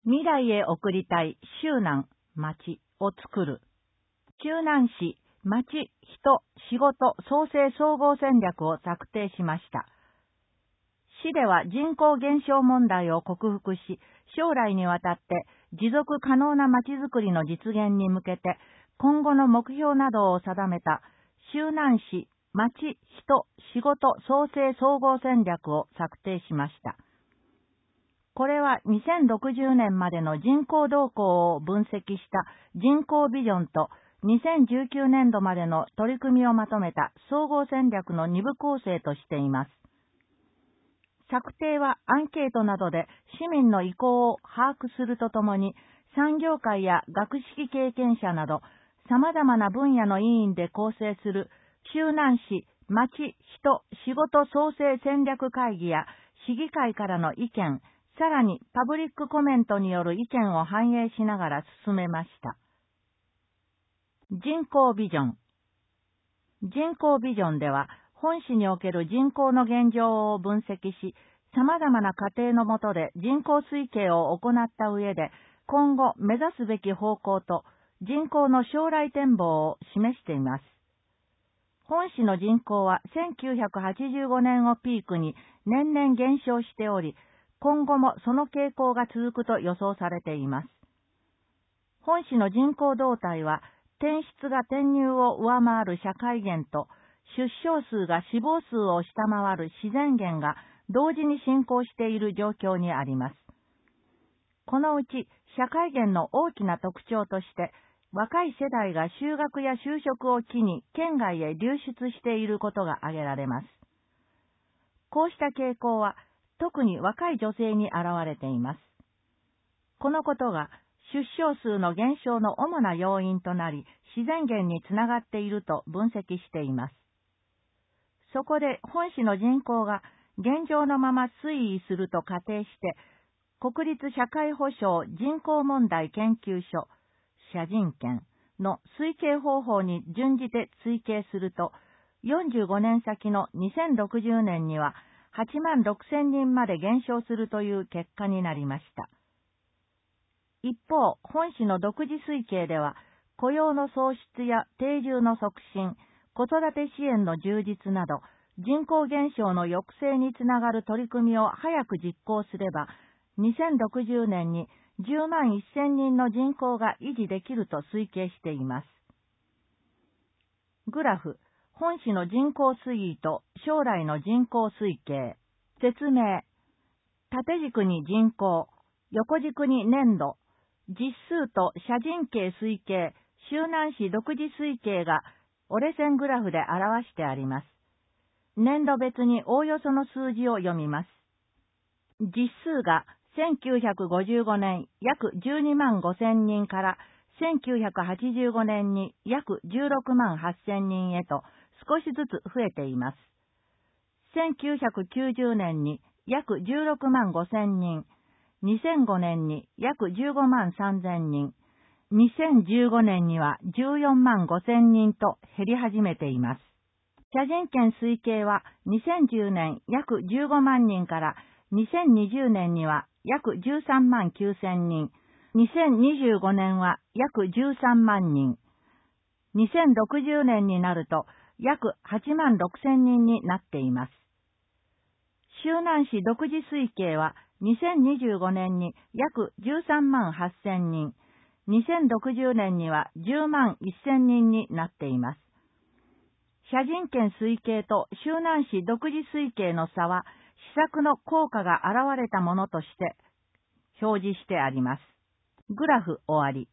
未来へ送りたい周南、町を作る。周南市、町、人、仕事、創生総合戦略を策定しました。市では人口減少問題を克服し、将来にわたって持続可能な町づくりの実現に向けて、今後の目標などを定めた周南市、町、人、仕事、創生総合戦略を策定しました。これは2060年までの人口動向を分析した人口ビジョンと2019年度までの取り組みをまとめた総合戦略の2部構成としています。策定はアンケートなどで市民の意向を把握するとともに、産業界や学識経験者など様々な分野の委員で構成する周南市町人仕事創生戦略会議や市議会からの意見、さらにパブリックコメントによる意見を反映しながら進めました。人口ビジョン。人口ビジョンでは、本市における人口の現状を分析し、様々な過程の下で人口推計を行った上で、今後目指すべき方向と人口の将来展望を示しています。本市の人口は1985年をピークに年々減少しており、今後もその傾向が続くと予想されています。本市の人口動態は、転出が転入を上回る社会減と、出生数が死亡数を下回る自然減が同時に進行している状況にあります。このうち、社会減の大きな特徴として、若い世代が就学や就職を機に県外へ流出していることが挙げられます。こうした傾向は、特に若い女性に現れています。このことが出生数の減少の主な要因となり、自然減につながっていると分析しています。そこで本市の人口が現状のまま推移すると仮定して、国立社会保障人口問題研究所、社人権の推計方法に準じて推計すると、45年先の2060年には、8万6千人まで減少するという結果になりました。一方、本市の独自推計では、雇用の創出や定住の促進、子育て支援の充実など、人口減少の抑制につながる取り組みを早く実行すれば、2060年に10万1000人の人口が維持できると推計しています。グラフ。本市の人口推移と将来の人口推計。説明。縦軸に人口、横軸に年度、実数と社人系推計、周南市独自推計が折れ線グラフで表してあります。年度別におおよその数字を読みます。実数が1955年約12万5千人から1985年に約16万8千人へと少しずつ増えています。1990年に約16万5千人、2005年に約15万3千人、2015年には14万5千人と減り始めています。社人権推計は2010年約15万人から2020年には約13万9千人、2025年は約13万人、2060年になると約8万6千人になっています。周南市独自推計は2025年に約13万8千人、2060年には10万1千人になっています。社人権推計と周南市独自推計の差は、施策の効果が現れたものとして表示してあります。グラフ終わり。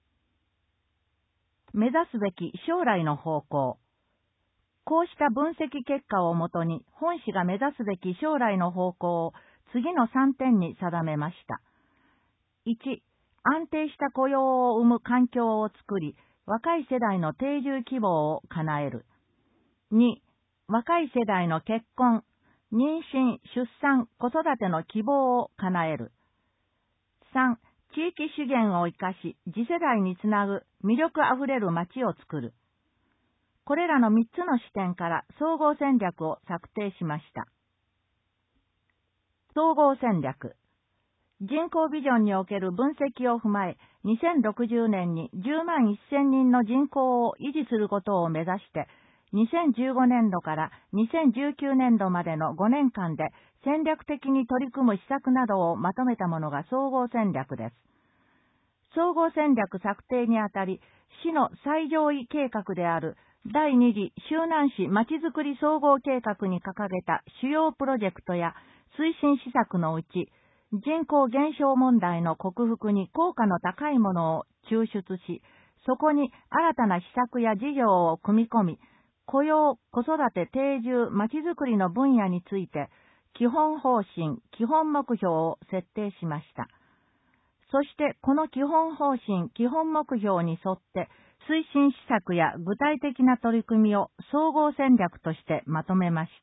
目指すべき将来の方向。こうした分析結果をもとに、本市が目指すべき将来の方向を次の3点に定めました。1、安定した雇用を生む環境を作り、若い世代の定住希望を叶える。2、若い世代の結婚、妊娠、出産、子育ての希望を叶える。3、地域資源を生かし、次世代につなぐ魅力あふれる街を作る。これらの3つの視点から総合戦略を策定しました。総合戦略。 人口ビジョンにおける分析を踏まえ、2060年に10万1000人の人口を維持することを目指して、2015年度から2019年度までの5年間で戦略的に取り組む施策などをまとめたものが総合戦略です。総合戦略策定にあたり、市の最上位計画である第2次周南市まちづくり総合計画に掲げた主要プロジェクトや推進施策のうち、人口減少問題の克服に効果の高いものを抽出し、そこに新たな施策や事業を組み込み、雇用、子育て、定住、まちづくりの分野について、基本方針、基本目標を設定しました。そして、この基本方針、基本目標に沿って、推進施策や具体的な取り組みを総合戦略としてまとめました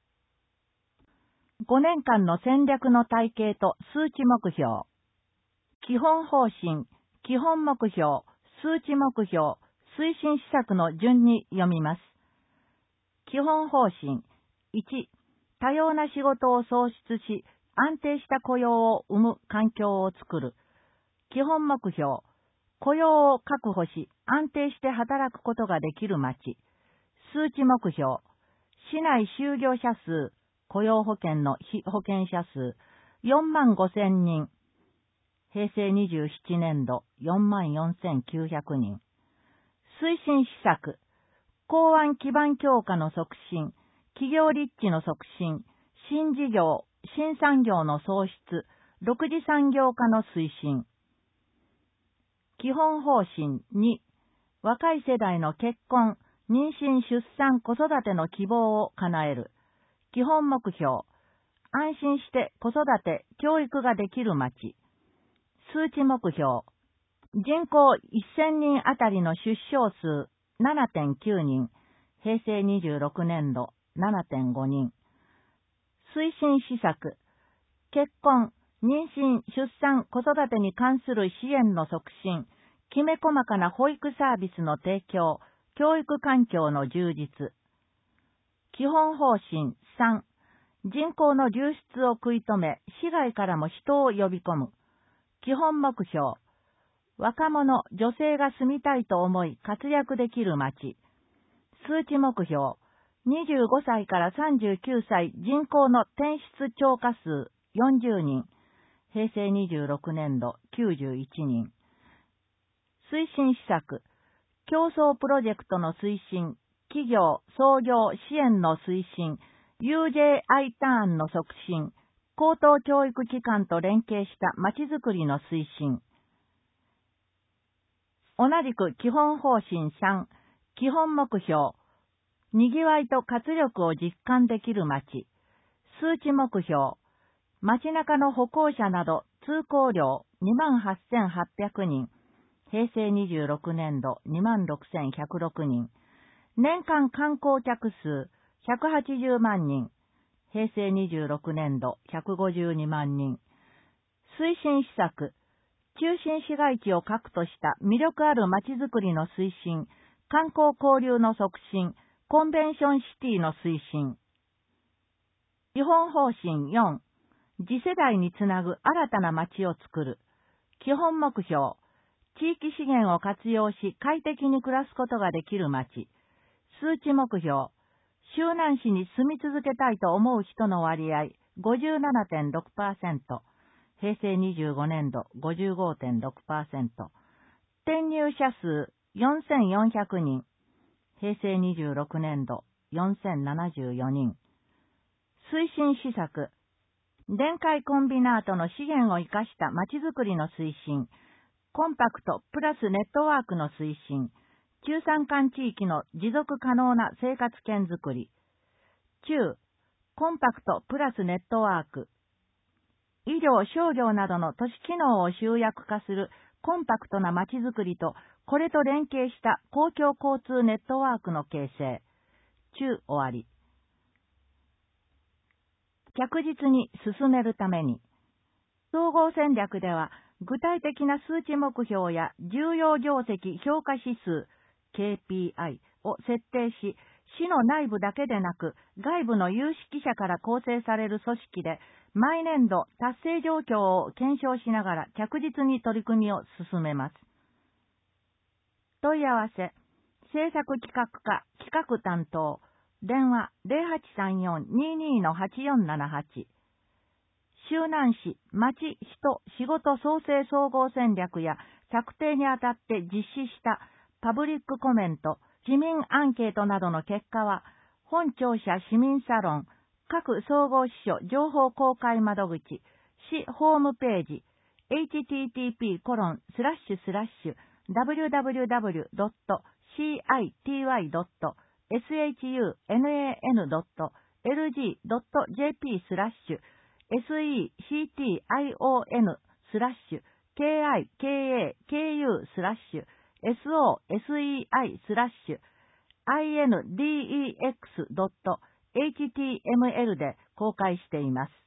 。5年間の戦略の体系と数値目標。基本方針、基本目標、数値目標、推進施策の順に読みます。基本方針。1、多様な仕事を創出し、安定した雇用を生む環境を作る。基本目標。雇用を確保し、安定して働くことができる町。数値目標。市内就業者数、雇用保険の被保険者数、45,000人。平成27年度、44,900人。推進施策。港湾基盤強化の促進、企業立地の促進、新事業、新産業の創出、独自産業化の推進。基本方針2、若い世代の結婚、妊娠・出産・子育ての希望を叶える。基本目標、安心して子育て、教育ができる町。数値目標、人口1000人あたりの出生数 7.9 人、平成26年度 7.5 人。推進施策、結婚、妊娠、出産、子育てに関する支援の促進、きめ細かな保育サービスの提供、教育環境の充実。基本方針3、人口の流出を食い止め、市外からも人を呼び込む。基本目標、若者、女性が住みたいと思い活躍できる町。数値目標、25歳から39歳人口の転出超過数40人。平成26年度91人。推進施策、競争プロジェクトの推進、企業、創業、支援の推進、UJI ターンの促進、高等教育機関と連携したまちづくりの推進。同じく基本方針3、基本目標、にぎわいと活力を実感できる町。数値目標、街中の歩行者など通行量 28,800 人。平成26年度 26,106 人。年間観光客数180万人。平成26年度152万人。推進施策、中心市街地を核とした魅力ある街づくりの推進、観光交流の促進、コンベンションシティの推進。基本方針4、次世代につなぐ新たな街を作る。基本目標、地域資源を活用し快適に暮らすことができる街。数値目標、周南市に住み続けたいと思う人の割合 57.6%。平成25年度 55.6%。転入者数4,400人。平成26年度4,074人。推進施策、電解コンビナートの資源を生かしたまちづくりの推進、コンパクトプラスネットワークの推進、中山間地域の持続可能な生活圏づくり。中、コンパクトプラスネットワーク。医療、商業などの都市機能を集約化するコンパクトなまちづくりと、これと連携した公共交通ネットワークの形成。中終わり。着実に進めるために、総合戦略では具体的な数値目標や重要業績評価指数 KPI を設定し、 市の内部だけでなく、外部の有識者から構成される組織で、毎年度達成状況を検証しながら着実に取り組みを進めます。問い合わせ、制作企画課企画担当、電話 0834-22-8478。周南市町人仕事創生総合戦略や策定にあたって実施したパブリックコメント、市民アンケートなどの結果は、本庁舎市民サロン、各総合支所情報公開窓口、市ホームページ、http://www.cityyn.rg.jp/cityoN/socei/index.html で公開しています。